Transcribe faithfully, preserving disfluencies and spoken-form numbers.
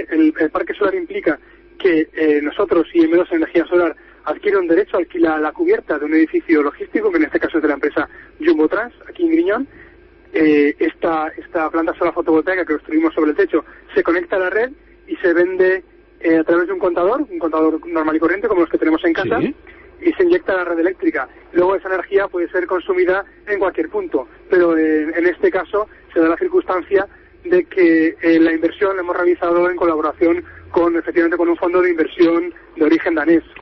que el, el parque solar implica que eh, nosotros, y M dos Energía Solar, adquiere un derecho, alquila la cubierta de un edificio logístico, que en este caso es de la empresa Jumbo Trans, aquí en Griñón. Eh, esta, esta planta solar fotovoltaica que construimos sobre el techo se conecta a la red y se vende eh, a través de un contador, un contador normal y corriente como los que tenemos en casa, ¿sí? Y se inyecta a la red eléctrica. Luego esa energía puede ser consumida en cualquier punto, pero eh, en este caso se da la circunstancia de que eh, la inversión la hemos realizado en colaboración con, efectivamente, con un fondo de inversión de origen danés.